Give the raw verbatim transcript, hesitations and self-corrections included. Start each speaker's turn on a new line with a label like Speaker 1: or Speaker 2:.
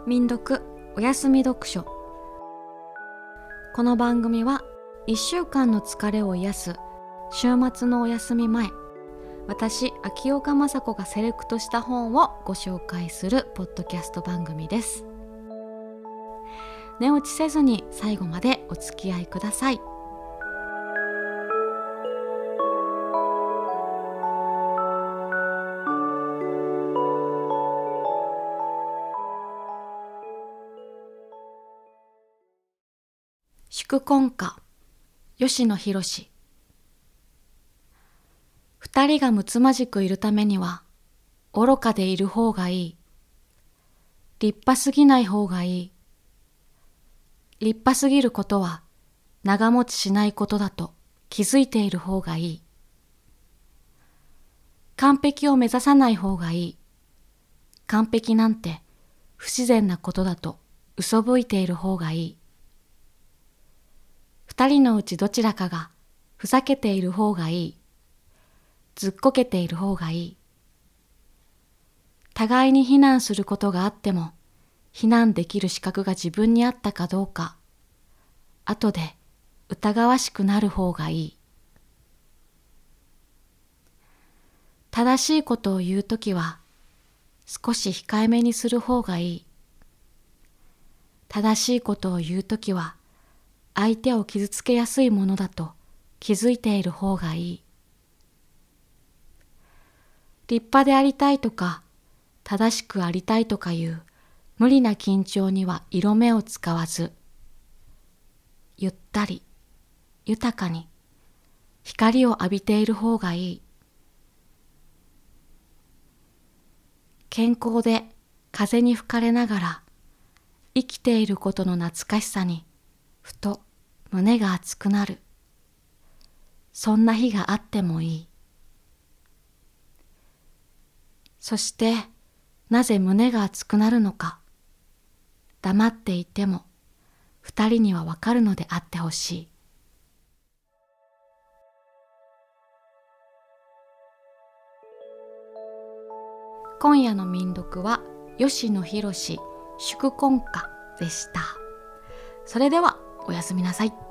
Speaker 1: 民読おやすみ読書。この番組はいっしゅうかんの疲れを癒す週末のお休み前、私秋岡雅子がセレクトした本をご紹介するポッドキャスト番組です。寝落ちせずに最後までお付き合いください。宿婚歌、吉野博。二人がむつまじくいるためには愚かでいる方がいい。立派すぎない方がいい。立派すぎることは長持ちしないことだと気づいている方がいい。完璧を目指さない方がいい。完璧なんて不自然なことだと嘘吹いている方がいい。二人のうちどちらかがふざけている方がいい。ずっこけている方がいい。互いに非難することがあっても、非難できる資格が自分にあったかどうか、後で疑わしくなる方がいい。正しいことを言うときは、少し控えめにする方がいい。正しいことを言うときは、相手を傷つけやすいものだと気づいている方がいい。立派でありたいとか、正しくありたいとかいう無理な緊張には色目を使わず、ゆったり、豊かに光を浴びている方がいい。健康で風に吹かれながら生きていることの懐かしさにふと胸が熱くなる。そんな日があってもいい。そしてなぜ胸が熱くなるのか、黙っていても二人にはわかるのであってほしい。今夜の民読は吉野博祝婚歌でした。それではおやすみなさい。